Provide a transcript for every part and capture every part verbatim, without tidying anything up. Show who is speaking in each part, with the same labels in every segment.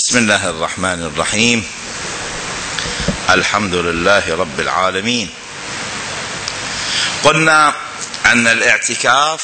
Speaker 1: بسم الله الرحمن الرحيم. الحمد لله رب العالمين. قلنا أن الاعتكاف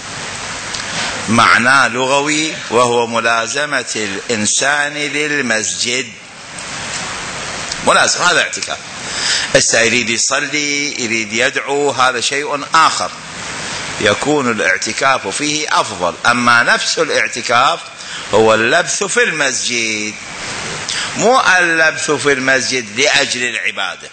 Speaker 1: معناه لغوي وهو ملازمة الإنسان للمسجد. ملازم، هذا اعتكاف. هسه يريد يصلي، يريد يدعو، هذا شيء آخر يكون الاعتكاف فيه أفضل. أما نفس الاعتكاف هو اللبث في المسجد، مو اللبث في المسجد لأجل العبادة.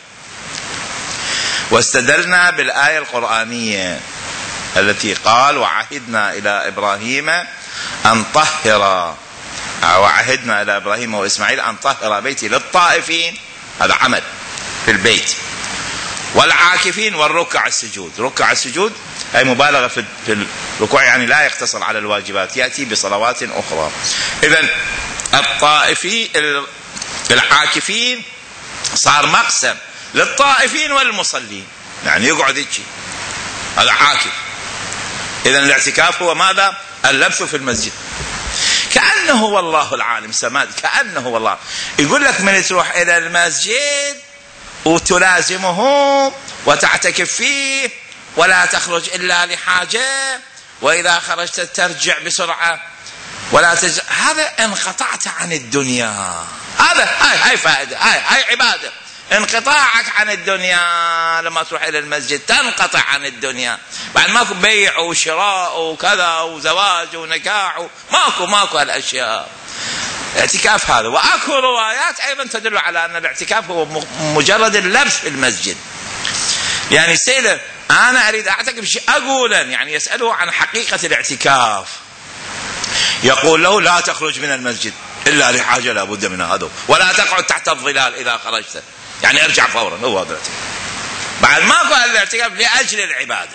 Speaker 1: واستدلنا بالآية القرآنية التي قال: وعهدنا إلى إبراهيم أن طهر وعهدنا إلى إبراهيم وإسماعيل أن طهر بيتي للطائفين، هذا عمل في البيت، والعاكفين والركع السجود. ركع السجود أي مبالغة في الركوع، يعني لا يقتصر على الواجبات، يأتي بصلوات أخرى. إذن الطائفين العاكفين صار مقسم للطائفين والمصلين، يعني يقعد يجي هذا عاكف. إذن الاعتكاف هو ماذا؟ اللبث في المسجد، كأنه والله العالم سماد، كأنه والله يقول لك من تروح إلى المسجد وتلازمه وتعتكف فيه ولا تخرج إلا لحاجة، وإذا خرجت ترجع بسرعة ولا تج... هذا انقطعت عن الدنيا. هذا هاي هاي فائدة، هاي هاي عبادة. انقطاعك عن الدنيا لما تروح إلى المسجد تنقطع عن الدنيا. بعد ماكو بيع وشراء وكذا وزواج ونكاح، ماكو ماكو هالأشياء. اعتكاف هذا. وأكو روايات أيضا تدل على أن الاعتكاف هو مجرد اللبث في المسجد. يعني سيله أنا أريد أعتكف شيء أقولا، يعني يسأله عن حقيقة الاعتكاف، يقول له: لا تخرج من المسجد إلا لحاجة لا بد منها، هذا، ولا تقعد تحت الظلال إذا خرجت، يعني ارجع فورا. هو هذا الاعتكاف. بعد ما قال الاعتكاف لأجل العبادة.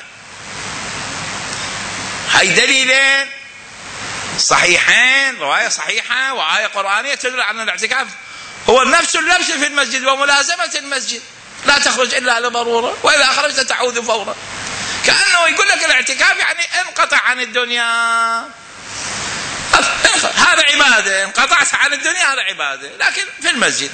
Speaker 1: هاي دليلين صحيحين، رواية صحيحة وآية قرآنية تدل على أن الاعتكاف هو نفس اللبس في المسجد وملازمة المسجد، لا تخرج إلا لضرورة، وإذا خرجت تعود فورا. كأنه يقول لك الاعتكاف يعني انقطع عن الدنيا، هذا عبادة. انقطعت عن الدنيا هذا عبادة، لكن في المسجد.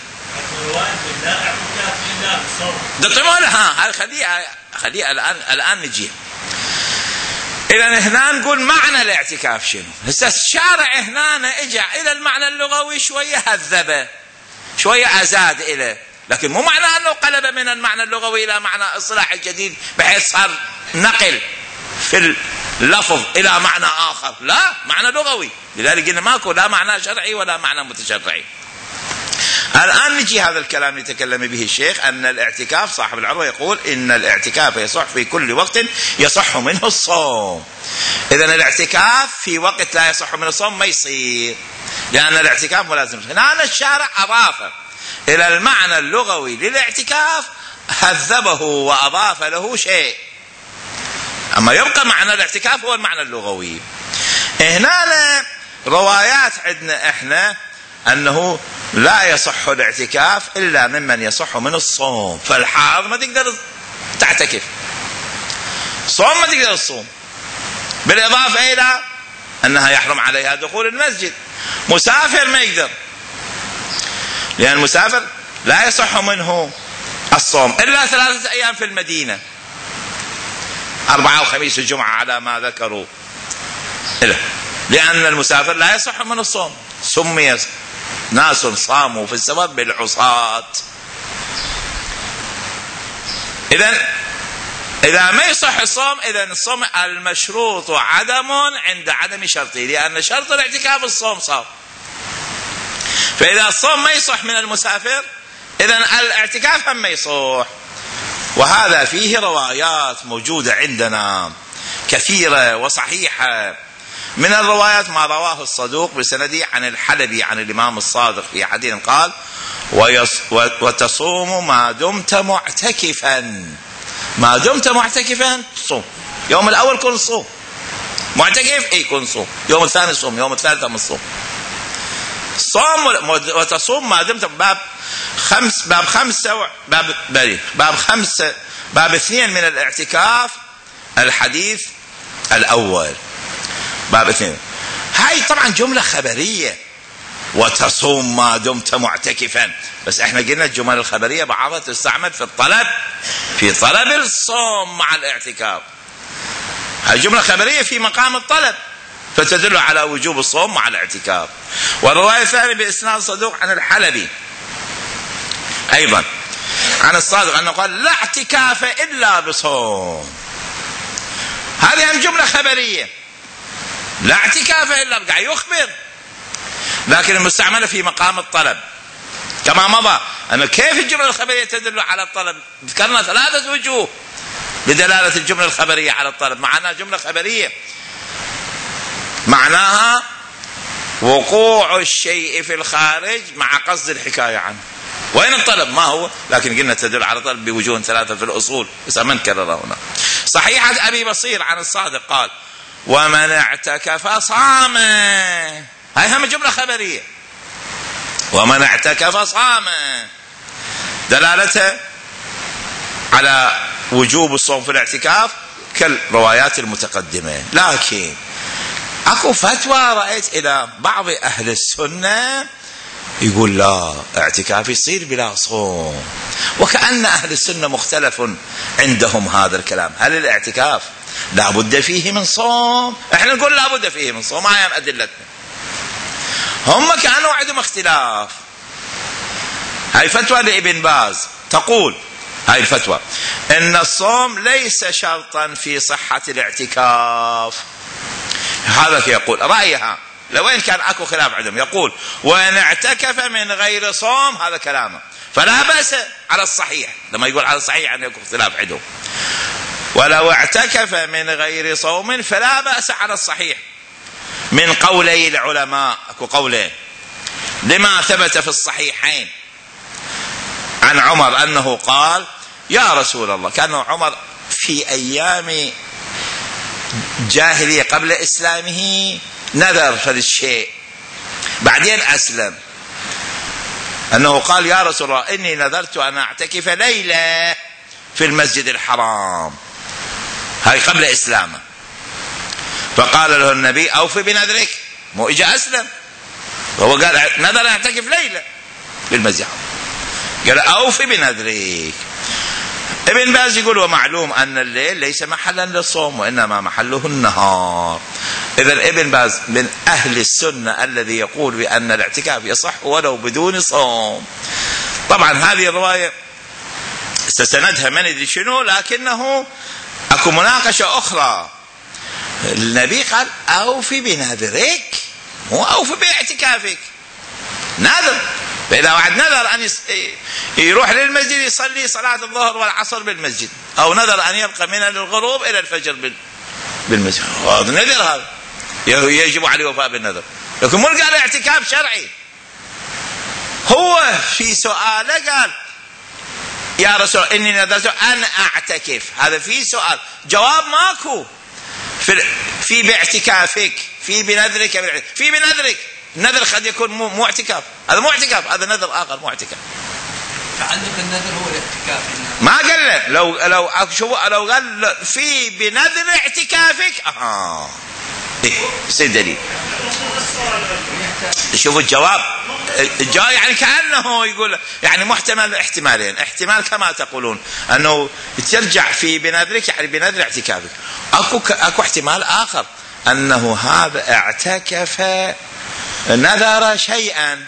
Speaker 1: ها خليها خليها الآن الآن نجي. إذا هنا نقول معنى الاعتكاف شنو. هسه الشارع هنا اجى إلى المعنى اللغوي شوية هذبه، شوية أزاد إليه، لكن مو معنى أنه قلب من المعنى اللغوي إلى معنى اصطلاحي جديد بحيث صار نقل في اللفظ إلى معنى آخر، لا، معنى لغوي. لذلك قلنا ماكو لا معنى شرعي ولا معنى متشرعي. الآن نجي هذا الكلام يتكلم به الشيخ، أن الاعتكاف صاحب العروة يقول إن الاعتكاف يصح في كل وقت يصح منه الصوم. إذن الاعتكاف في وقت لا يصح منه الصوم ما يصير، لأن الاعتكاف ملازم. هنا الشارع أضاف إلى المعنى اللغوي للاعتكاف، هذبه وأضاف له شيء، أما يبقى معنى الاعتكاف هو المعنى اللغوي. هنا روايات عندنا إحنا أنه لا يصح الاعتكاف إلا ممن يصح من الصوم. فالحائض ما تقدر تعتكف، صوم ما تقدر الصوم، بالإضافة إلى أنها يحرم عليها دخول المسجد. مسافر ما يقدر، لأن المسافر لا يصح منه الصوم إلا ثلاثة أيام في المدينة، أربعة وخميس الجمعة على ما ذكروا، لأن المسافر لا يصح من الصوم. سمي ناس صاموا في السبب بالعصاة. إذن إذا ما يصح الصوم، إذن الصوم المشروط عدم عند عدم شرطه، لأن شرط الاعتكاف الصوم صار. فإذا الصوم ما يصح من المسافر، إذن الاعتكاف هم ما يصح. وهذا فيه روايات موجودة عندنا كثيرة وصحيحة. من الروايات ما رواه الصدوق بسنده عن الحلبي عن الإمام الصادق في حديث قال: وتصوم ما دمت معتكفا. ما دمت معتكفا صوم. يوم الأول كن صوم، معتكف اي كن صوم، يوم الثاني صوم، يوم الثالث من صوم. صوم وتصوم ما دمت. باب خمس باب خمسة باب بري باب خمسة باب اثنين من الاعتكاف، الحديث الأول باب اثنين. هاي طبعا جملة خبرية، وتصوم ما دمت معتكفا. بس احنا قلنا الجمل الخبرية بعضها تستعمل في الطلب، في طلب الصوم مع الاعتكاف. الجملة الخبرية في مقام الطلب فتدل على وجوب الصوم مع الاعتكاف. والرواية الثانية بإسناد صدوق عن الحلبي أيضا عن الصادق أنه قال لا اعتكاف إلا بصوم. هذه هم جملة خبرية، لا اعتكاف إلا بقى يخبر، لكن المستعملة في مقام الطلب كما مضى. أن كيف الجملة الخبرية تدل على الطلب؟ ذكرنا ثلاثة وجوه بدلالة الجملة الخبرية على الطلب. معناها جملة خبرية معناها وقوع الشيء في الخارج مع قصد الحكاية عنه. وين الطلب؟ ما هو؟ لكن قلنا تدل على الطلب بوجوه ثلاثة في الأصول، بس ما نكررها هنا. صحيحة أبي بصير عن الصادق قال ومن اعتكف صام. هاي هم جملة خبرية، ومن اعتكف صام، دلالتها على وجوب الصوم في الاعتكاف كالروايات المتقدمة. لكن اكو فتوى رأيت الى بعض اهل السنة يقول لا، اعتكاف يصير بلا صوم، وكأن اهل السنة مختلف عندهم هذا الكلام. هل الاعتكاف لا بد فيه من صوم؟ احنا نقول لا بد فيه من صوم، ما هي ادلتنا. هم كانوا عندهم اختلاف. هاي فتوى لابن باز تقول، هاي الفتوى ان الصوم ليس شرطا في صحة الاعتكاف. هذا يقول رأيها، لو وين كان اكو خلاف عندهم، يقول وان اعتكف من غير صوم، هذا كلامه، فلا بأس على الصحيح. لما يقول على الصحيح يعني يكون اختلاف عندهم. ولو اعتكف من غير صوم فلا بأس على الصحيح من قولي العلماء. اكو قولين لما ثبت في الصحيحين عن عمر انه قال يا رسول الله، كان عمر في ايام جاهلية قبل اسلامه نذر في الشيء، بعدين اسلم، انه قال يا رسول الله اني نذرت ان اعتكف ليلة في المسجد الحرام، هاي قبل اسلامه. فقال له النبي اوفي بنذرك، مو اجا اسلم وهو قال نذر اعتكف ليلة في المسجد، قال اوفي بنذرك. ابن باز يقول ومعلوم ان الليل ليس محلا للصوم وانما محله النهار. اذا ابن باز من اهل السنة الذي يقول بان الاعتكاف يصح ولو بدون صوم. طبعا هذه الرواية استسندها من ادري شنو، لكنه اكو مناقشة اخرى. النبي قال اوفي بنذرك، مو اوفي باعتكافك، نذر. فإذا واحد نذر أن يروح للمسجد يصلي صلاة الظهر والعصر بالمسجد، أو نذر أن يبقى من الغروب إلى الفجر بالمسجد، هذا نذر، هذا يجب عليه وفاء بالنذر. لكن مو قال اعتكاف شرعي. هو في سؤاله قال يا رسول إني نذرت أن أعتكف، هذا في سؤال، جواب ماكو في, في باعتكافك، في بنذرك، في بنذرك. النذر قد يكون مو, مو اعتكاف، هذا مو اعتكاف، هذا نذر آخر مو اعتكاف.
Speaker 2: فعندك النذر هو الاعتكاف.
Speaker 1: ما قال له لو لو شو لو قال في بنذر اعتكافك اه إيه يصير دليل. شوفوا الجواب، الجواب يعني كأنه يقول يعني محتمل احتمالين، احتمال كما تقولون انه ترجع في بنذرك يعني بنذر اعتكافك، اكو اكو احتمال اخر انه هذا اعتكف نذر شيئا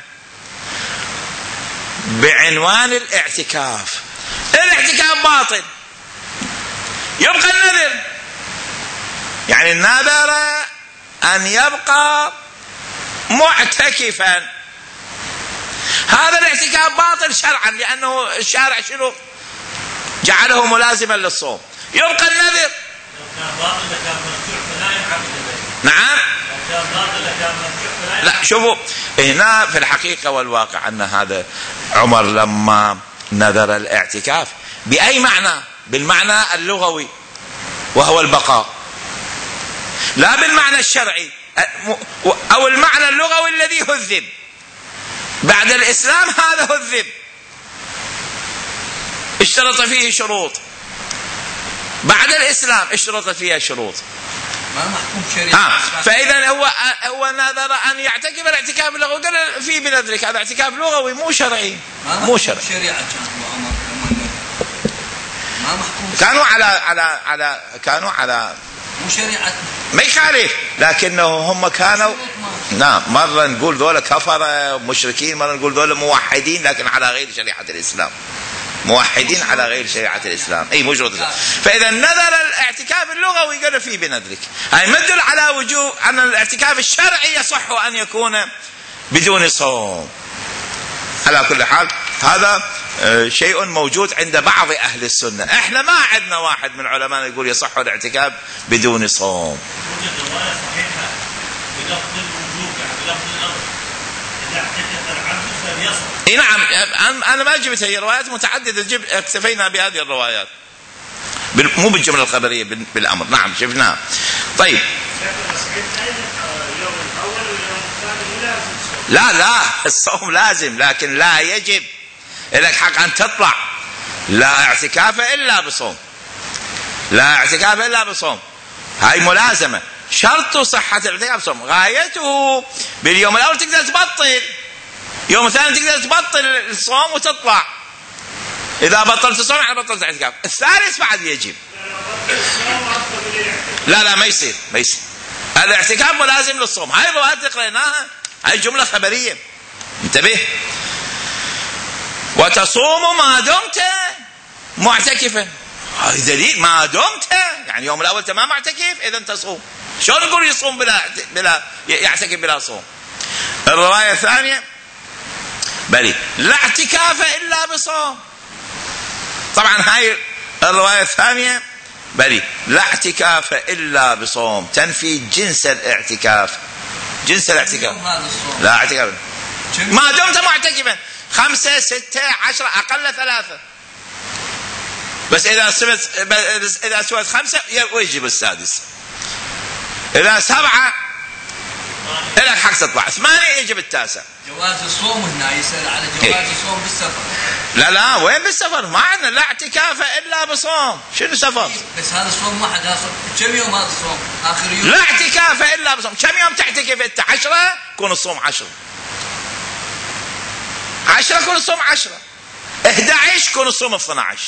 Speaker 1: بعنوان الاعتكاف، الاعتكاف باطل يبقى النذر، يعني النذر ان يبقى معتكفا، هذا الاعتكاف باطل شرعا لانه الشارع شنو جعله ملازما للصوم، يبقى النذر. نعم لا شوفوا هنا في الحقيقة والواقع أن هذا عمر لما نذر الاعتكاف بأي معنى؟ بالمعنى اللغوي وهو البقاء، لا بالمعنى الشرعي أو المعنى اللغوي الذي هذب بعد الإسلام. هذا هذب اشترط فيه شروط، بعد الإسلام اشترط فيها شروط.
Speaker 2: ما محكوم شريعة.
Speaker 1: فإذا هو هو نذر أن يعتكف الاعتكاف اللغوي، قال في بنذرك هذا اعتكاف لغوي مو شرعي، مو شرعي.
Speaker 2: شريعة ما محكوم.
Speaker 1: كانوا على على على كانوا على
Speaker 2: مو شريعة،
Speaker 1: ما يخالف، لكنه هم كانوا نعم مرة نقول ذولا كفرة مشركين، مرة نقول ذولا موحدين لكن على غير شريعة الإسلام، موحدين على غير شريعة الإسلام، أي مجرد. فإذا نذر الاعتكاف اللغوي قال فيه بنذرك، هاي مدل على وجوب أن الاعتكاف الشرعي يصح أن يكون بدون صوم. على كل حال هذا شيء موجود عند بعض أهل السنة، احنا ما عندنا واحد من علماء يقول يصح الاعتكاف بدون صوم. اي نعم، انا ما جبت هي روايات متعدده، جبت اكتفينا بهذه الروايات مو بالجمله الخبريه بالامر. نعم شفناها. طيب لا لا الصوم لازم، لكن لا يجب لك حق ان تطلع، لا اعتكاف الا بصوم، لا اعتكاف الا بصوم، هاي ملازمه، شرط صحه الاعتكاف صوم، غايته باليوم الاول تقدر تبطل، يوم الثاني تقدر تبطل الصوم وتطلع، اذا بطلت الصوم يعني بطلت الاعتكاف. الثالث بعد يجب. لا لا ما يصير، ما يصير، الاعتكاف ملازم للصوم. هاي الروايات اللي قريناها هاي جمله خبريه، انتبه. وتصوم ما دمت معتكفا، هذا دليل ما دمت، يعني يوم الاول تمام معتكف اذا تصوم. شلون نقول يصوم بلا بلا يعتكف بلا صوم؟ الروايه الثانيه بلي لا اعتكاف الا بصوم. طبعا هاي الروايه الثانيه بلي لا اعتكاف الا بصوم، تنفي جنس الاعتكاف، جنس الاعتكاف. لا اعتكاف ما دمت معتكفا، خمسة ستة عشرة أقل ثلاثة، بس إذا سويت إذا سويت خمسة يجب السادس، إذا سبعة لك حق تطلع، ثمانية يجب التاسع.
Speaker 2: جواز الصوم هنا يسأل على جواز الصوم بالسفر.
Speaker 1: لا لا وين بالسفر؟ ما عندنا لا اعتكاف إلا بصوم، شنو سفر؟
Speaker 2: بس هذا الصوم واحد، كم يوم هذا الصوم؟ آخر يوم.
Speaker 1: لا اعتكاف إلا بصوم، كم يوم تعتكف أنت؟ عشرة كون الصوم عشرة، عشرة كون الصوم عشرة، إحدى عشر كون الصوم اثنا عشر.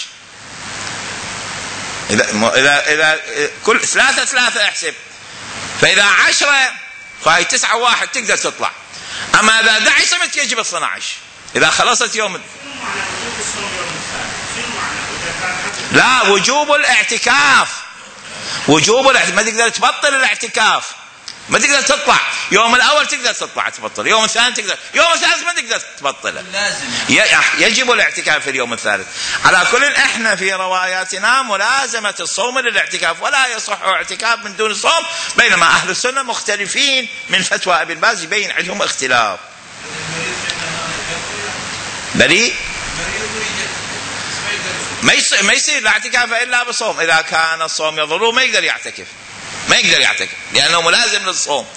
Speaker 1: إذا إذا إذا كل ثلاثة ثلاثة احسب، فإذا عشرة فهي تسعة واحد تقدر تطلع، أما إذا أحد عشر صمت يجب اثنا عشر. إذا خلصت يوم لا وجوب الاعتكاف، وجوب الاعتكاف، ما تقدر تبطل الاعتكاف، ما تقدر تطلع، يوم الأول تقدر تطلع تبطل، يوم الثاني تقدر، يوم الثالث ما تقدر تبطله، يجب الاعتكاف في اليوم الثالث. على كل احنا في رواياتنا ملازمة الصوم للاعتكاف، ولا يصح اعتكاف من دون صوم، بينما أهل السنة مختلفين من فتوى أبي الباز يبين عندهم اختلاف. بريء ما يصير ما يصير لا اعتكاف إلا بصوم، إذا كان الصوم يضره ما يقدر يعتكف، ما يقدر يعتكف لأنه ملازم للصوم.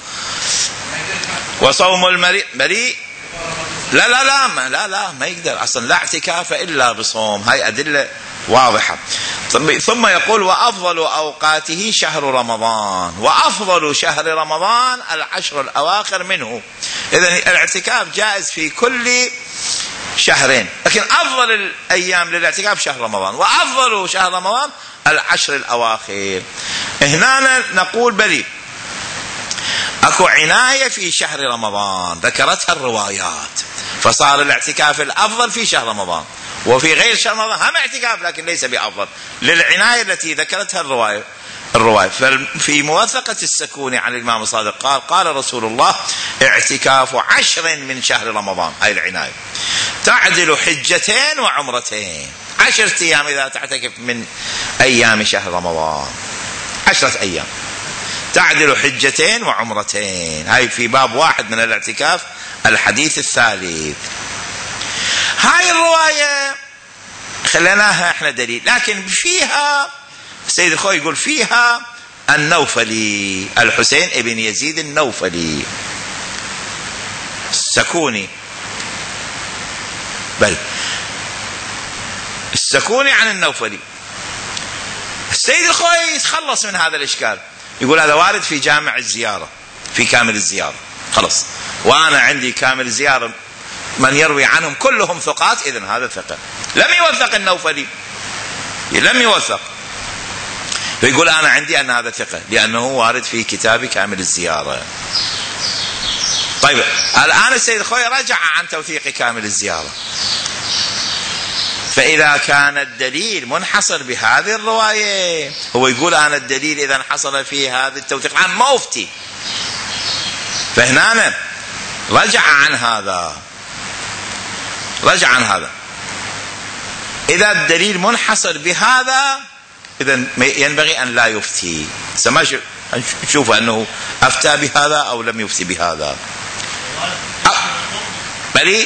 Speaker 1: وصوم المريء بريء لا لا لا ما لا لا ما يقدر أصلا، لا اعتكاف إلا بصوم، هاي أدلة واضحة. ثم يقول وأفضل أوقاته شهر رمضان، وأفضل شهر رمضان العشر الأواخر منه. إذن الاعتكاف جائز في كل شهرين، لكن أفضل الأيام للاعتكاف شهر رمضان، وأفضل شهر رمضان العشر الأواخر. هنا نقول بلي أكو عناية في شهر رمضان ذكرتها الروايات، فصار الاعتكاف الأفضل في شهر رمضان، وفي غير شهر رمضان هم اعتكاف لكن ليس بأفضل، للعناية التي ذكرتها الرواية. الرواية في موثقة السكوني عن الإمام الصادق قال قال رسول الله اعتكاف عشر من شهر رمضان، هاي العناية تعدل حجتين وعمرتين، عشرة أيام إذا تعتكف من أيام شهر رمضان، عشرة أيام تعدل حجتين وعمرتين، هاي في باب واحد من الاعتكاف الحديث الثالث. هاي الرواية خليناها احنا دليل، لكن فيها السيد الخوي يقول فيها النوفلي الحسين ابن يزيد النوفلي السكوني، بل السكوني عن النوفلي. السيد الخوي يتخلص من هذا الإشكال، يقول هذا وارد في جامع الزيارة في كامل الزيارة خلص، وأنا عندي كامل الزيارة من يروي عنهم كلهم ثقات، إذن هذا ثقة. لم يوثق النوفلي، لم يوثق، فيقول أنا عندي أن هذا ثقة لأنه وارد في كتاب كامل الزيارة. طيب الآن السيد الخوئي رجع عن توثيق كامل الزيارة، فإذا كان الدليل منحصر بهذه الرواية، هو يقول أنا الدليل إذا انحصر في هذا التوثيق عن ما أفتي، فهنا رجع عن هذا، رجع عن هذا. إذا الدليل منحصر بهذا إذن ينبغي أن لا يفتي. سما نشوف أنه أفتى بهذا أو لم يفتي بهذا. بلي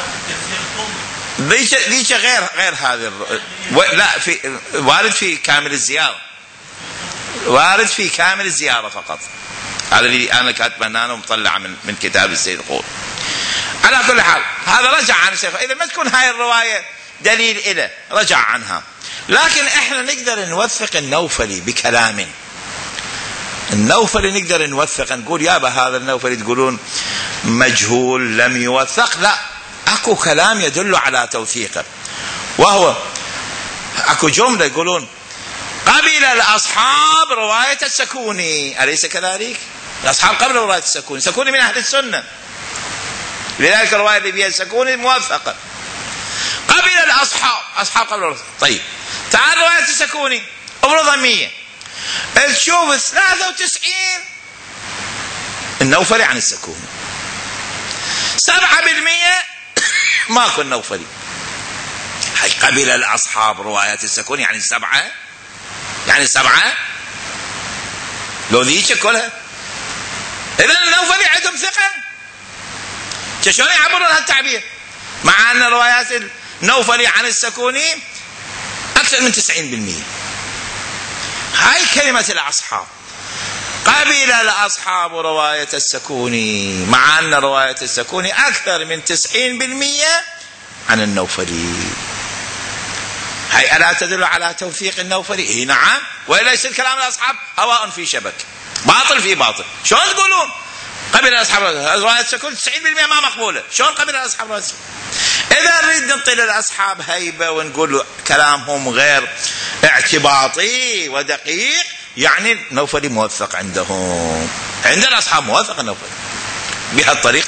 Speaker 1: ذيك غير غير هذا و... لا في وارد في كامل الزيارة، وارد في كامل الزيارة فقط. هذا اللي أنا كاتبه أنا ومطلع من من كتاب السيد الخوئي. على كل حال هذا رجع عن الشيخ. إذا ما تكون هاي الرواية دليل إله رجع عنها، لكن إحنا نقدر نوثق النوفلي بكلام. النوفلي نقدر نوثق، نقول يابا هذا النوفلي تقولون مجهول لم يوثق، لا أكو كلام يدل على توثيقه، وهو أكو جملة يقولون قبل الأصحاب رواية السكوني، أليس كذلك؟ الأصحاب قبل رواية السكوني، السكوني من أهل السنة، لذلك الرواية اللي فيها السكوني موثقة. قبل الأصحاب، أصحاب قبل الرواية. طيب تعال رواية السكوني افرضها مية، تشوف ثلاثة وتسعين النوفلي عن السكوني، سبعة بالمية ماكو النوفلي. هاي قبل الأصحاب رواية السكوني يعني سبعة، يعني سبعة لو ذيك كلها. إذن النوفلي عندهم ثقة، شلون يعبرون هالتعبير مع أن روايات النوفلي عن السكوني أكثر من تسعين بالمية. هاي كلمة الأصحاب، قبل الأصحاب رواية السكوني، مع أن رواية السكوني أكثر من تسعين بالمية عن النوفلي. هاي ألا تدل على توثيق النوفلي؟ إيه نعم، وإلا يصير كلام الأصحاب هواء في شبك، باطل في باطل. شلون تقولون قبل الأصحاب رواية السكوني تسعين بالمية ما مقبولة؟ شلون قبل الأصحاب رواية السكوني؟ إذا نريد نعطي للأصحاب هيبة ونقول كلامهم غير اعتباطي ودقيق، يعني النوفلي موثق عندهم، عند الأصحاب موثق النوفلي بهالطريقة.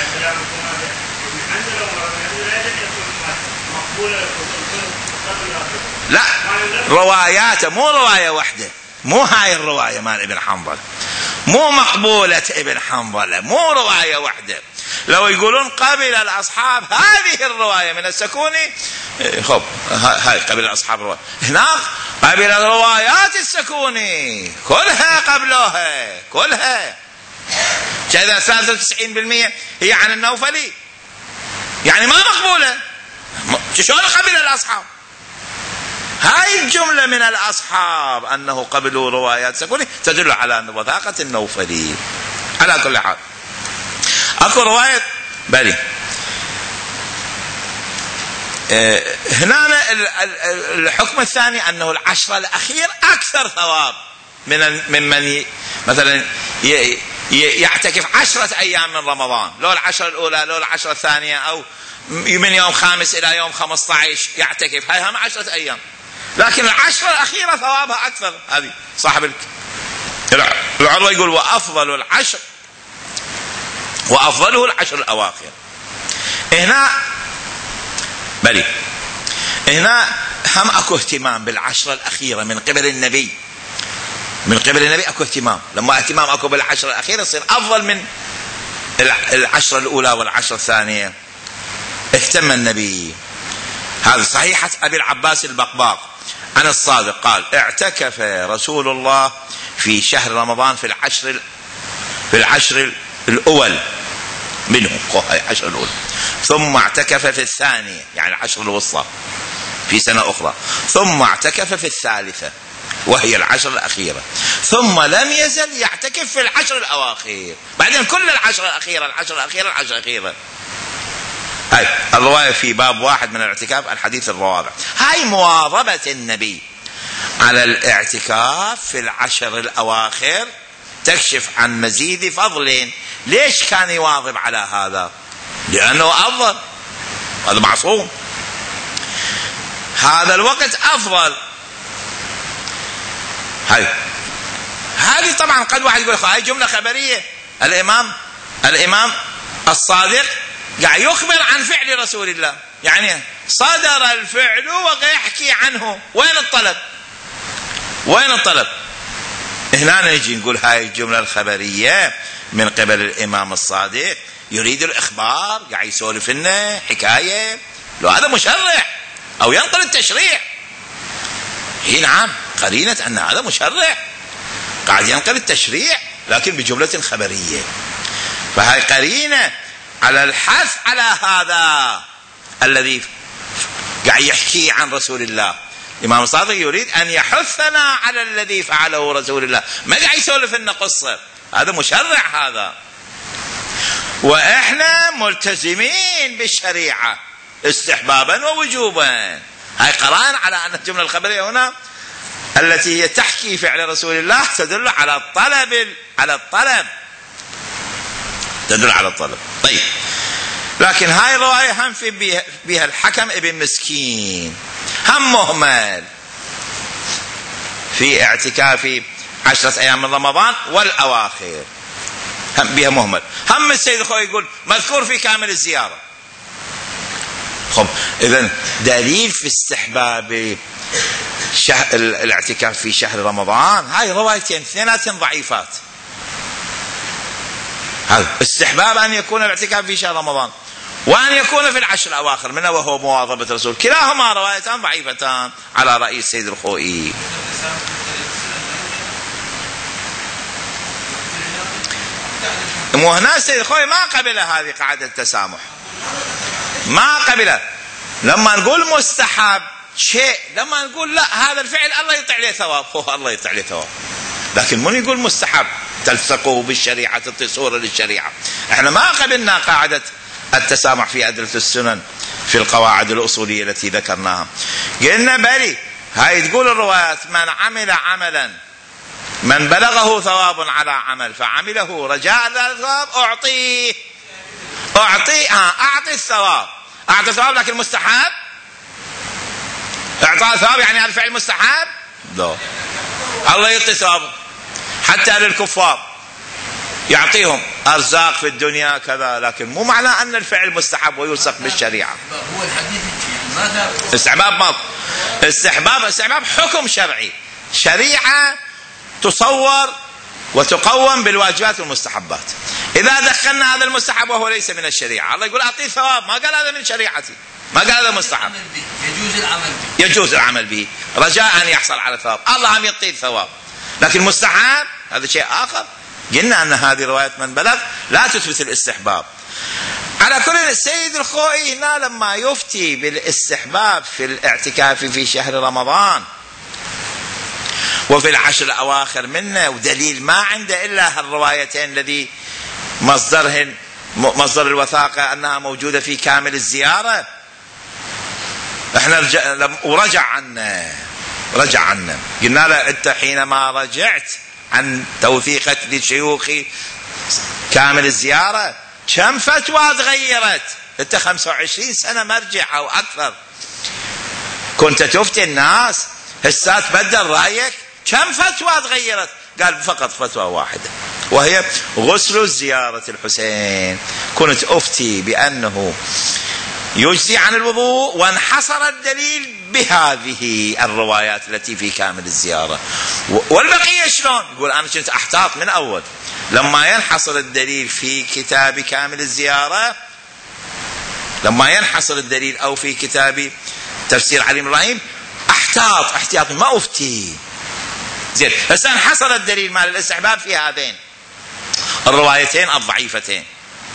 Speaker 1: لا رواياته مو رواية واحدة، مو هاي الرواية مال ابن حنظل، مو مقبولة ابن حنظل، مو رواية واحدة. لو يقولون قبل الأصحاب هذه الرواية من السكوني، خب هاي قبل الأصحاب رواية، هناك قبل روايات السكوني كلها قبلها كلها. كذا ثلاثة وتسعين بالمية هي عن النوفلي، يعني ما مقبولة. شلون قبل الأصحاب؟ هاي الجملة من الأصحاب أنه قبلوا روايات السكوني تدل على وثاقة النوفلي. على كل حال أكو رواية بلي اه هنا الحكم الثاني أنه العشرة الأخير أكثر ثواب من ممن مثلا يعتكف عشرة أيام من رمضان، لو العشرة الأولى لو العشرة الثانية، أو من يوم خامس إلى يوم خمسة عشر يعتكف، هاي هم عشرة أيام، لكن العشرة الأخيرة ثوابها أكثر. هذه صاحب العروة يقول وأفضل العشر وأفضله العشر الأواخر. هنا بلي هنا هم أكو اهتمام بالعشرة الأخيرة من قبل النبي، من قبل النبي أكو اهتمام. لما اهتمام أكو بالعشرة الأخيرة يصير أفضل من العشرة الأولى والعشرة الثانية. اهتم النبي. هذا صحيحة أبي العباس البقباق عن الصادق قال اعتكف رسول الله في شهر رمضان في العشر في العشر الأول منه، العشر الأولى، ثم اعتكف في الثانية يعني العشر الوسطى في سنة أخرى، ثم اعتكف في الثالثة وهي العشر الأخيرة، ثم لم يزل يعتكف في العشر الأواخر. بعدين كل العشر الأخيرة العشر الأخيرة العشر الأخيرة. هاي الرواية في باب واحد من الاعتكاف الحديث الرابع. هاي مواظبة النبي على الاعتكاف في العشر الأواخر تكشف عن مزيد فضل. ليش كان يواظب على هذا؟ لأنه أفضل، هذا معصوم، هذا الوقت أفضل. هاي هذه طبعا قد واحد يقول هاي جملة خبرية، الإمام الإمام الصادق قاعد يخبر عن فعل رسول الله، يعني صدر الفعل ويحكي عنه، وين الطلب؟ وين الطلب؟ هنا نجي نقول هاي الجملة الخبرية من قبل الإمام الصادق يريد الإخبار، قاعد يسولف لنا حكاية، لو هذا مشرع أو ينقل التشريع. هي نعم قرينة أن هذا مشرع قاعد ينقل التشريع لكن بجملة خبرية، فهي قرينة على الحث على هذا الذي قاعد يحكي عن رسول الله. الإمام الصادق يريد أن يحثنا على الذي فعله رسول الله، ما قاعد يسولف لنا قصة، هذا مشرع هذا، وإحنا ملتزمين بالشريعة استحبابا ووجوبا. هاي قرائن على أن الجملة الخبرية هنا التي هي تحكي فعل رسول الله تدل على الطلب، على الطلب تدل على الطلب. طيب، لكن هاي الرواية هم في بها الحكم ابن مسكين، هم مهمل في اعتكاف عشرة أيام من رمضان والأواخر، هم بها مهمل. هم السيد الخوئي يقول مذكور في كامل الزيارة. خب إذن دليل في استحباب شهر الاعتكاف في شهر رمضان هاي روايتين اثنيناتين ضعيفات. هذا استحباب أن يكون الاعتكاف في شهر رمضان وأن يكون في العشر الأواخر منه وهو مواظبة الرسول، كلاهما روايتان ضعيفتان على رأي السيد الخوئي. وهنا السيد الخوئي ما قبل هذه قاعدة التسامح، ما قبل. لما نقول مستحب شيء، لما نقول لا هذا الفعل الله يطلع له ثواب، هو الله يطلع له ثواب، لكن من يقول مستحب تلصقوا بالشريعة تتصور للشريعة. احنا ما قبلنا قاعدة التسامح في أدلة السنن في القواعد الأصولية التي ذكرناها. قلنا بلي هاي تقول الروايات من عمل عملا من بلغه ثواب على عمل فعمله رجاء الثواب أعطيه أعطيه أعطي الثواب أعطي الثواب، لكن مستحب إعطاء الثواب يعني هذا الفعل مستحب؟ لا، الله يعطي ثواب حتى للكفار، يعطيهم أرزاق في الدنيا كذا، لكن مو معنى أن الفعل مستحب ويلصق بالشريعة.
Speaker 2: هو الحديث ماذا؟
Speaker 1: استحباب ما استحباب استحباب حكم شرعي، شريعة تصور وتقوم بالواجبات والمستحبات. إذا دخلنا هذا المستحب وهو ليس من الشريعة، الله يقول أعطيه ثواب، ما قال هذا من شريعتي، ما قال هذا مستحب،
Speaker 2: يجوز العمل به
Speaker 1: يجوز العمل به رجاء أن يحصل على ثواب، الله هم يعطيه الثواب، لكن مستحب هذا شيء آخر. قلنا أن هذه رواية من بلغ لا تثبت الاستحباب. على كل السيد الخوئي هنا لما يفتي بالاستحباب في الاعتكاف في شهر رمضان وفي العشر الأواخر منه، ودليل ما عنده إلا الروايتين الذي مصدرهن مصدر الوثاقة أنها موجودة في كامل الزيارة، احنا رجع ورجع عنا رجع عنا قلنا له أنت حينما رجعت عن توثيقة لشيوخ كامل الزيارة كم فتوى تغيرت؟ أنت خمسة وعشرين سنة مرجع أو أكثر كنت تفتي الناس، هسه تبدل رأيك؟ كم فتوى تغيرت؟ قال فقط فتوى واحدة وهي غسل زيارة الحسين، كنت أفتي بأنه يجزي عن الوضوء، وانحصر الدليل بهذه الروايات التي في كامل الزيارة. والبقية شلون؟ يقول أنا كنت أحتاط من أول، لما ينحصر الدليل في كتاب كامل الزيارة، لما ينحصر الدليل أو في كتاب تفسير علي بن إبراهيم احتاط احتياط ما أفتي. زين، بس انحصر الدليل مال الاستحباب في هذين الروايتين الضعيفتين،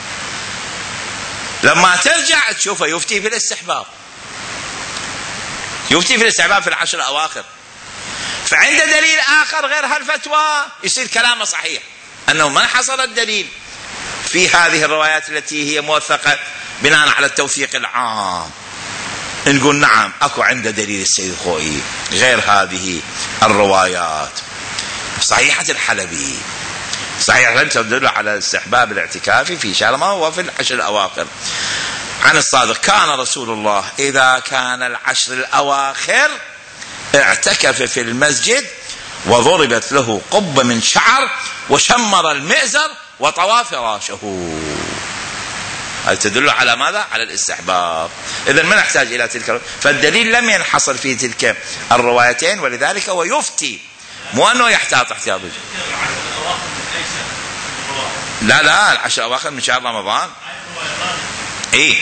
Speaker 1: لما ترجع تشوفه يفتي في الاستحباب، يفتي في الاستحباب في العشر الأواخر، فعنده دليل آخر غير هالفتوى يصير كلامه صحيح أنه ما حصل الدليل في هذه الروايات التي هي موثقة بناء على التوثيق العام. نقول نعم اكو عنده دليل السيد الخوئي غير هذه الروايات. صحيحة الحلبي صحيحة تدل على استحباب الاعتكاف في شهر رمضان وفي العشر الأواخر. عن الصادق كان رسول الله إذا كان العشر الأواخر اعتكف في المسجد وضربت له قبة من شعر وشمر المئزر وطوى فراشه. هذا تدل على ماذا؟ على الاستحباب. إذن ما نحتاج إلى تلك، فالدليل لم ينحصر في تلك الروايتين، ولذلك هو يفتي مو أنه يحتاط احتياط. لا لا العشر الأواخر من شهر رمضان. إيه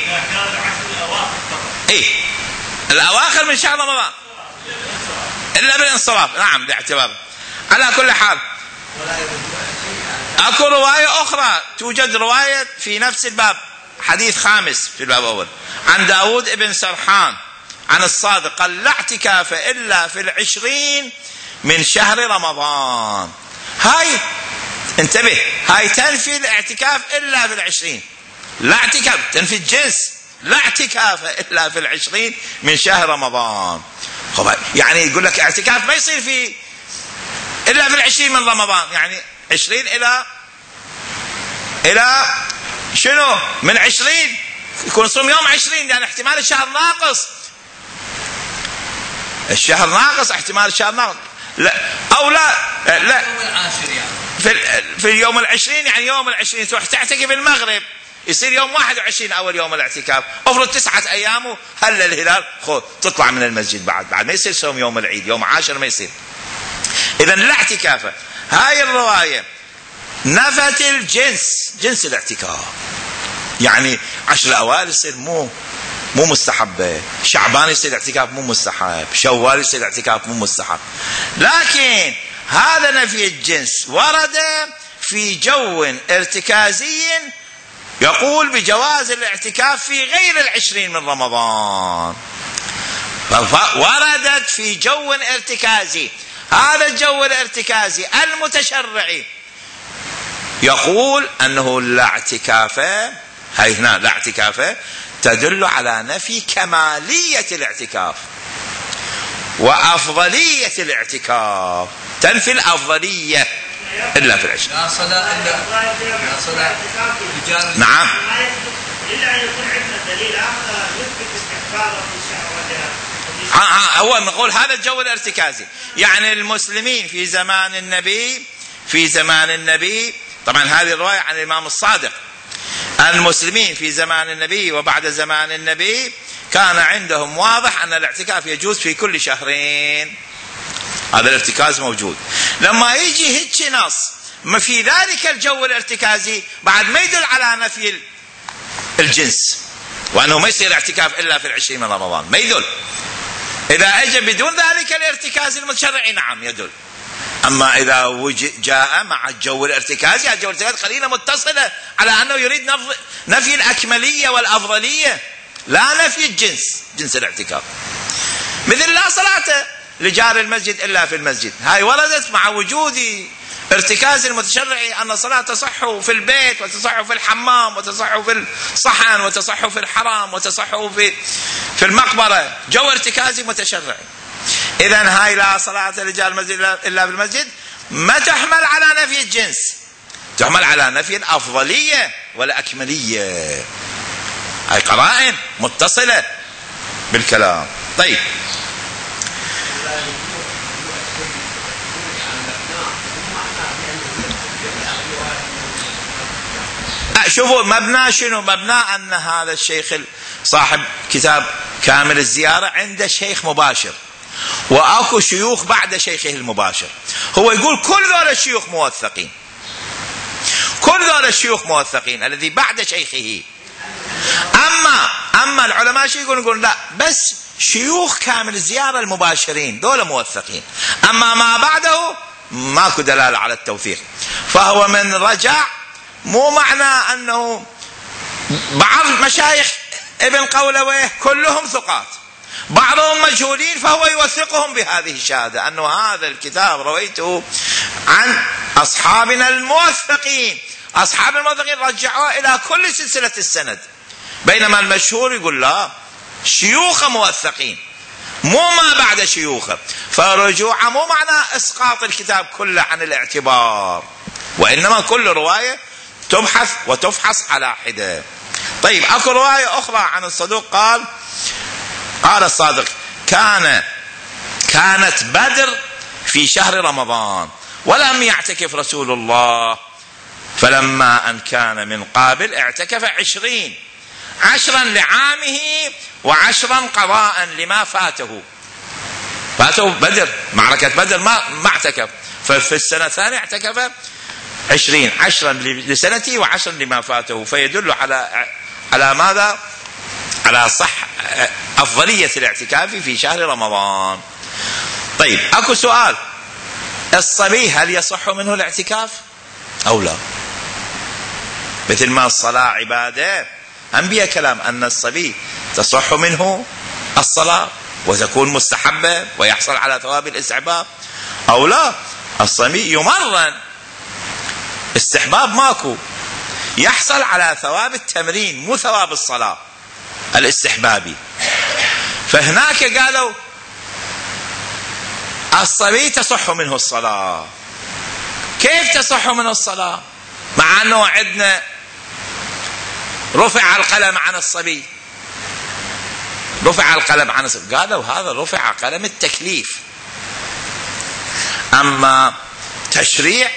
Speaker 1: إيه الأواخر من شهر رمضان إلا بالانصراف. نعم باعتبار. على كل حال أكو رواية أخرى، توجد رواية في نفس الباب، حديث خامس في الباب الأول عن داود ابن سرحان عن الصادق قال لا اعتكاف إلا في العشرين من شهر رمضان. هاي انتبه، هاي تنفي الاعتكاف إلا في العشرين، لا اعتكاف تنفي الجنس، لا اعتكاف إلا في العشرين من شهر رمضان. يعني يقول لك اعتكاف ما يصير في إلا في العشرين من رمضان، يعني عشرين إلى إلى شنو من عشرين يكون صوم يوم عشرين، يعني احتمال الشهر ناقص، الشهر ناقص، احتمال الشهر ناقص. لا أو لا لا في في اليوم العشرين، يعني يوم العشرين تروح تعتكف المغرب يصير يوم واحد وعشرين أول يوم الاعتكاف، افرض تسعة أيامه هل الهلال خذ تطلع من المسجد بعد بعد ما يصير صوم يوم العيد، يوم عاشر ما يصير. إذا لا اعتكاف. هاي الرواية نفت الجنس، جنس الاعتكاف، يعني عشر الأوائل يصير مو مو مستحبة، شعبان يصير اعتكاف مو مستحب، شوال يصير اعتكاف مو مستحب. لكن هذا نفي الجنس ورد في جو ارتكازي يقول بجواز الاعتكاف في غير العشرين من رمضان، وردت في جو ارتكازي. هذا الجو الارتكازي المتشرعي يقول أنه لا اعتكاف، هاي هنا لا اعتكاف تدل على نفي كمالية الاعتكاف وأفضلية الاعتكاف، تنفي الأفضلية إلا في العشر.
Speaker 2: لا صلاة إلا لا صلاة رجال.
Speaker 1: نعم.
Speaker 3: إلا أن يكون عندنا دليل آخر يثبت استحبابه في شهر
Speaker 1: ها هو نقول هذا الجو الارتكازي، يعني المسلمين في زمان النبي في زمان النبي طبعا هذه الرواية عن الإمام الصادق، المسلمين في زمان النبي وبعد زمان النبي كان عندهم واضح أن الاعتكاف يجوز في كل شهرين، هذا الارتكاز موجود. لما يجي هيك نص ما في ذلك الجو الارتكازي بعد ما يدل على نفي الجنس وأنه ما يصير اعتكاف إلا في العشرين من رمضان، ما يدل. إذا أجى بدون ذلك الارتكاز المتشرعي نعم يدل، أما إذا جاء مع الجو الارتكازي، الجو الارتكازي قليلا متصلة على أنه يريد نفي الأكملية والأفضلية لا نفي الجنس، جنس الاعتكاف. مثل لا صلاة لجار المسجد إلا في المسجد، هاي وردت مع وجود ارتكاز المتشرعي أن الصلاة تصح في البيت وتصح في الحمام وتصح في الصحن وتصح في الحرام وتصح في في المقبرة، جو ارتكازي متشرعي. إذن هاي لا صلاة لرجال المسجد إلا في المسجد ما تحمل على نفي الجنس، تحمل على نفي الأفضلية والأكملية، هاي قرائن متصلة بالكلام. طيب شوفوا مبنى شنو؟ مبنى أن هذا الشيخ صاحب كتاب كامل الزيارة عنده شيخ مباشر وأكو شيوخ بعد شيخه المباشر، هو يقول كل ذول الشيوخ موثقين، كل ذول الشيوخ موثقين الذي بعد شيخه. أما أما العلماء شيء يقولون يقول لا بس شيوخ كامل الزيارة المباشرين دول موثقين، أما ما بعده ماكو دلالة على التوثيق. فهو من رجع مو معنى أنه بعض مشايخ ابن قولويه كلهم ثقات، بعضهم مجهولين، فهو يوثقهم بهذه الشهادة أنه هذا الكتاب رويته عن أصحابنا الموثقين، أصحاب الموثقين رجعوا إلى كل سلسلة السند. بينما المشهور يقول لا شيوخه موثقين، مو ما بعد شيوخه. فرجوعه مو معناه اسقاط الكتاب كله عن الاعتبار، وانما كل روايه تبحث وتفحص على حده. طيب اكو روايه اخرى عن الصدوق قال قال الصادق كان كانت بدر في شهر رمضان ولم يعتكف رسول الله، فلما أن كان من قابل اعتكف عشرين عشرا لعامه وعشرا قضاء لما فاته. فاته بدر، معركة بدر ما ما اعتكف، ففي السنة الثانية اعتكف عشرين عشرا لسنته وعشرا لما فاته، فيدل على على ماذا؟ على صح أفضلية الاعتكاف في شهر رمضان. طيب أكو سؤال، الصبي هل يصح منه الاعتكاف أو لا؟ مثل ما الصلاة عبادة، هم بها كلام أن الصبي تصح منه الصلاة وتكون مستحبة ويحصل على ثواب الاستحباب، أو لا؟ الصبي يمرن، استحباب ماكو، يحصل على ثواب التمرين مو ثواب الصلاة الاستحبابي. فهناك قالوا الصبي تصح منه الصلاة. كيف تصح منه الصلاة مع أنه عندنا رفع القلم عن الصبي؟ رفع القلم عن الصبي، قالوا هذا رفع قلم التكليف، أما تشريع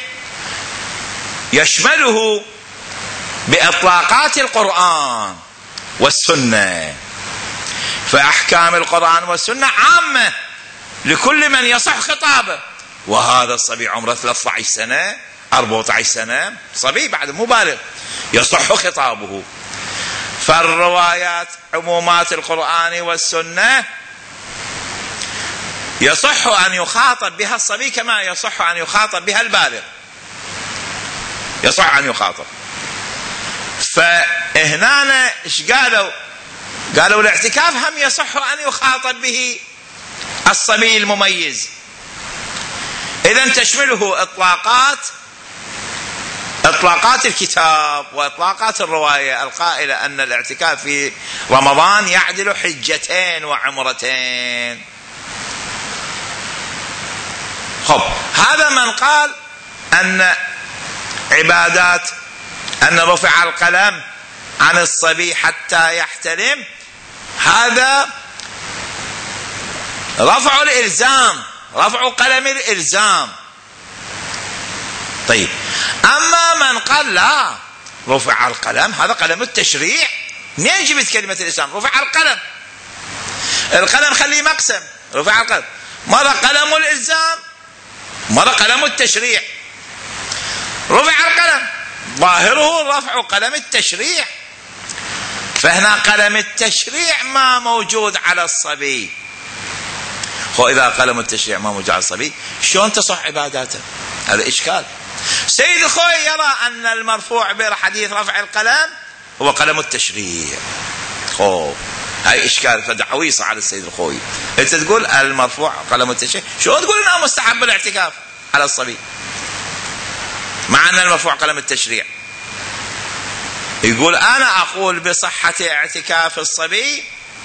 Speaker 1: يشمله بإطلاقات القرآن والسنة، فأحكام القرآن والسنة عامة لكل من يصح خطابه. وهذا الصبي عمره ثلاثة عشر سنة أربعة عشر سنة، صبي بعد مو بالغ، يصح خطابه. فالروايات عمومات القرآن والسنة يصح أن يخاطب بها الصبي كما يصح أن يخاطب بها البالغ، يصح أن يخاطب. فهنا ايش قالوا؟ قالوا الاعتكاف هم يصح أن يخاطب به الصبي المميز، إذن تشمله إطلاقات إطلاقات الكتاب وإطلاقات الرواية القائلة أن الاعتكاف في رمضان يعدل حجتين وعمرتين. خب هذا من قال أن عبادات أن رفع القلم عن الصبي حتى يحتلم هذا رفع الإلزام، رفع قلم الإلزام. طيب أما من قال لا، رفع القلم هذا قلم التشريع، منين جبت كلمة الإلزام؟ رفع القلم، القلم خليه مقسم، رفع القلم، مرة قلم الإلزام مرة قلم التشريع. رفع القلم ظاهره رفع قلم التشريع، فهنا قلم التشريع ما موجود على الصبي. خو إذا قلم التشريع ما موجود على الصبي شلون تصح عباداته؟ هذا إشكال. سيد الخوي يرى أن المرفوع بالحديث رفع القلم هو قلم التشريع. خو هاي إشكال فدعويصة على السيد الخوي. أنت تقول المرفوع قلم التشريع، شلون تقول أنه مستحب الاعتكاف على الصبي مع أن المرفوع قلم التشريع؟ يقول أنا أقول بصحة اعتكاف الصبي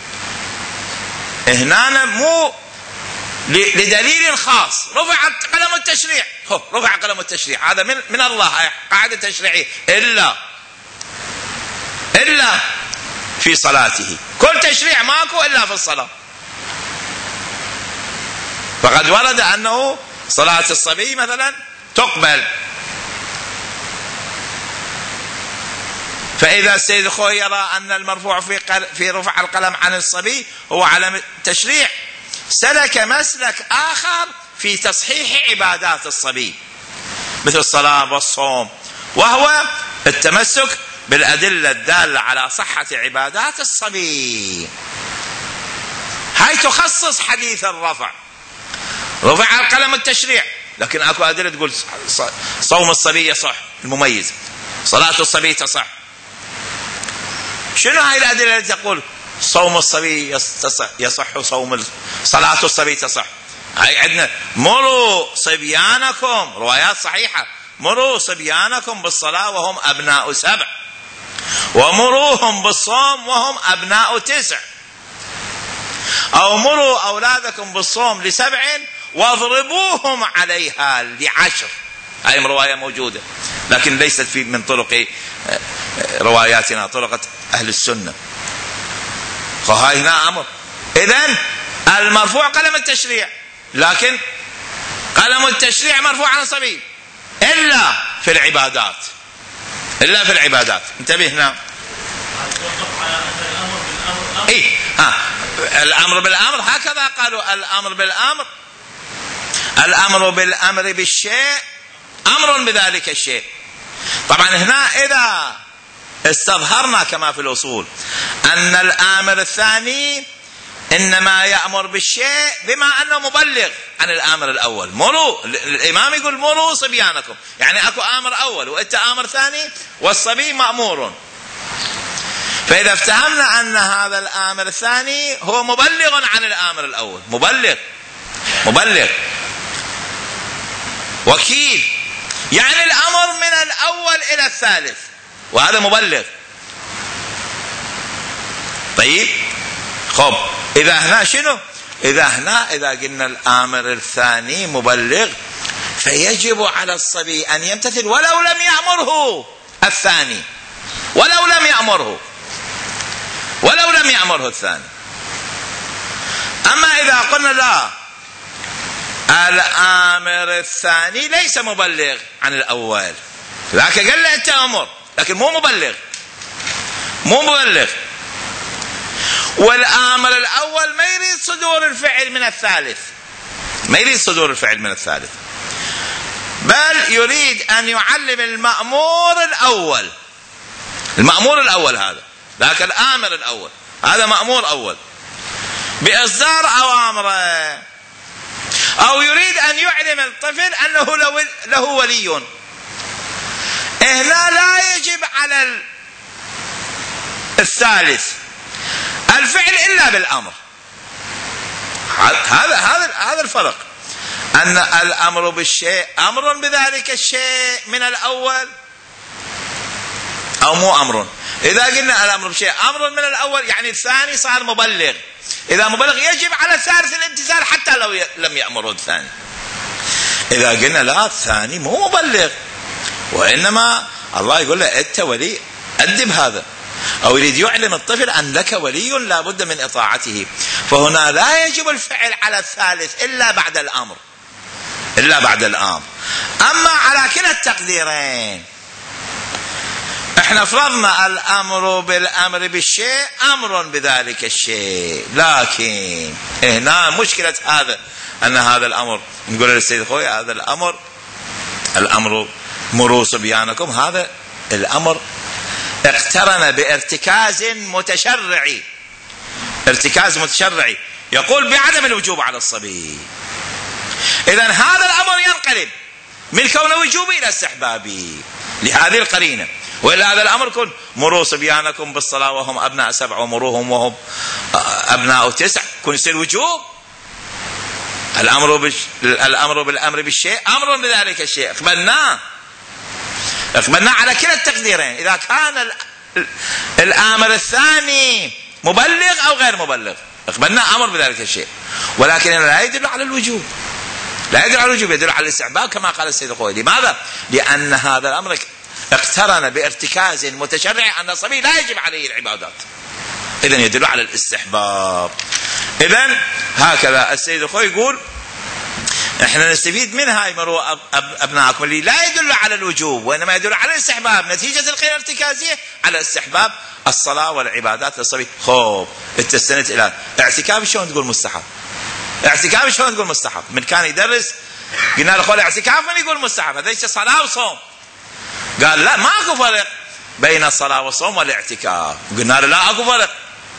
Speaker 1: هنا مو لدليل خاص، رفع قلم التشريع، رفع قلم التشريع هذا من من الله، قاعدة تشريعية، إلا إلا في صلاته، كل تشريع ماكو إلا في الصلاة. فقد ورد أنه صلاة الصبي مثلا تقبل، فإذا السيد الخوي يرى أن المرفوع في في رفع القلم عن الصبي هو علم التشريع، سلك مسلك آخر في تصحيح عبادات الصبي مثل الصلاة والصوم، وهو التمسك بالأدلة الدالة على صحة عبادات الصبي. هاي تخصص حديث الرفع، رفع القلم التشريع، لكن اكو أدلة تقول صوم الصبي يصح المميز، صلاة الصبي تصح. شنو هاي الأدلة التي تقول صوم الصبي يصح, يصح صوم صلاة الصبي تصح؟ هاي عندنا مروا صبيانكم، روايات صحيحة، مروا صبيانكم بالصلاة وهم أبناء سبع، ومروهم بالصوم وهم أبناء تسع. أو مروا أولادكم بالصوم لسبع واضربوهم عليها لعشر. هاي رواية موجودة لكن ليست في من طرق رواياتنا، طرقة أهل السنة. فهاي هنا أمر. إذن المرفوع قلم التشريع، لكن قلم التشريع مرفوع عن الصبي إلا في العبادات، إلا في العبادات. انتبه هنا. إيه ها الأمر بالأمر هكذا قالوا، الأمر بالأمر، الأمر بالأمر بالشيء أمر بذلك الشيء. طبعا هنا إذا استظهرنا كما في الأصول أن الآمر الثاني إنما يأمر بالشيء بما أنه مبلغ عن الآمر الأول. مروا، الإمام يقول مروا صبيانكم، يعني أكو آمر أول وإنت آمر ثاني والصبي مأمور. فإذا افتهمنا أن هذا الآمر الثاني هو مبلغ عن الآمر الأول، مبلغ مبلغ وكيل، يعني الأمر من الأول إلى الثالث وهذا مبلغ. طيب خب إذا هنا شنو؟ إذا هنا إذا قلنا الآمر الثاني مبلغ فيجب على الصبي أن يمتثل ولو لم يأمره الثاني، ولو لم يأمره ولو لم يأمره الثاني. أما إذا قلنا لا، الآمر الثاني ليس مبلغ عن الأول، لكن قال له أنت أمر لكن مو مبلغ، مو مبلغ، والآمر الأول ما يريد صدور الفعل من الثالث، ما يريد صدور الفعل من الثالث، بل يريد أن يعلم المأمور الأول، المأمور الأول هذا، لكن الآمر الأول هذا مأمور أول بإصدار أوامره، أو يريد أن يعلم الطفل أنه له ولي. هنا لا يجب على الثالث الفعل إلا بالأمر. هذا هذا هذا الفرق، أن الأمر بالشيء أمر بذلك الشيء من الأول أو مو أمر. إذا قلنا الأمر بالشيء أمر من الأول يعني الثاني صار مبلغ، إذا مبلغ يجب على الثالث الامتثال حتى لو لم يأمره الثاني. إذا قلنا لا الثاني مو مبلغ وإنما الله يقول له أنت ولي أدب هذا، أو يريد يعلم الطفل أن لك ولي لا بد من إطاعته، فهنا لا يجب الفعل على الثالث إلا بعد الأمر، إلا بعد الأمر. أما على كلا التقديرين احنا فرضنا الأمر بالأمر بالشيء أمر بذلك الشيء، لكن هنا مشكلة هذا أن هذا الأمر نقول للسيد خوي هذا الأمر، الأمر مروا صبيانكم، هذا الأمر اقترن بارتكاز متشرعي، ارتكاز متشرعي يقول بعدم الوجوب على الصبي. إذن هذا الأمر ينقلب من كونه وجوبي إلى استحبابي لهذه القرينة، وإلا هذا الأمر يكون مروا صبيانكم بالصلاة وهم أبناء سبع ومروهم وهم أبناء تسع، يكون يصير وجوب. الأمر بش... الأمر بالأمر بالشيء أمر بذلك الشيء، اقبلناه اقبلناه على كلا التقديرين، إذا كان ال... الآمر الثاني مبلغ أو غير مبلغ اقبلناه أمر بذلك الشيء، ولكن لا يدل على الوجوب، لا يدل على الوجوب، يدل على الاستحباب كما قال السيد الخوي. لماذا؟ لأن هذا الأمر اقترن بارتكاز متشرع أن الصبي لا يجب عليه العبادات، إذن يدل على الاستحباب. إذن هكذا السيد الخوي يقول احنا نستفيد من هاي مروا أبنائكم اللي لا يدل على الوجوب وإنما يدل على الاستحباب، نتيجة القيمة الارتكازية على الاستحباب الصلاة والعبادات للصبي. خوب انت استندت إلى اعتكاف شلون تقول مستحب؟ اعتكاف شلون تقول مستحب؟ من كان يدرس قلنا له خول اعتكاف من يقول مستحب، هذا صلاة وصوم، قال لا ماكو فرق بين الصلاة والصوم والاعتكاف، قلنا له لا اكو فرق،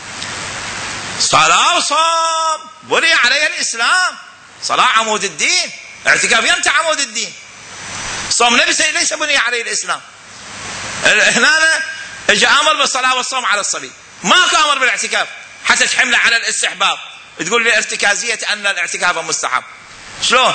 Speaker 1: صلاة وصوم بني عليه الإسلام، صلاة عمود الدين، اعتكاف ينتهي عمود الدين، صوم ليس بني عليه الإسلام. هنا اجى امر بالصلاة والصوم على الصبي، ماكو امر بالاعتكاف حتى تحمله على الاستحباب، تقول لي ارتكازية ان الاعتكاف مستحب، شلون؟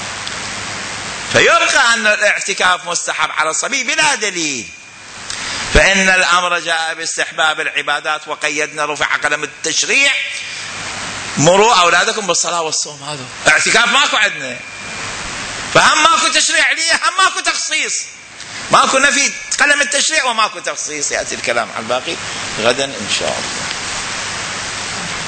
Speaker 1: فيبقى ان الاعتكاف مستحب على الصبي بلا دليل، فإن الأمر جاء باستحباب العبادات وقيدنا رفع قلم التشريع مروا اولادكم بالصلاه والصوم. هذا اعتكاف ماكو عندنا، فهم ماكو تشريع عليه، هم ماكو تخصيص، ماكو نفي قلم التشريع وماكو تخصيص. ياتي الكلام عن الباقي غدا ان شاء الله.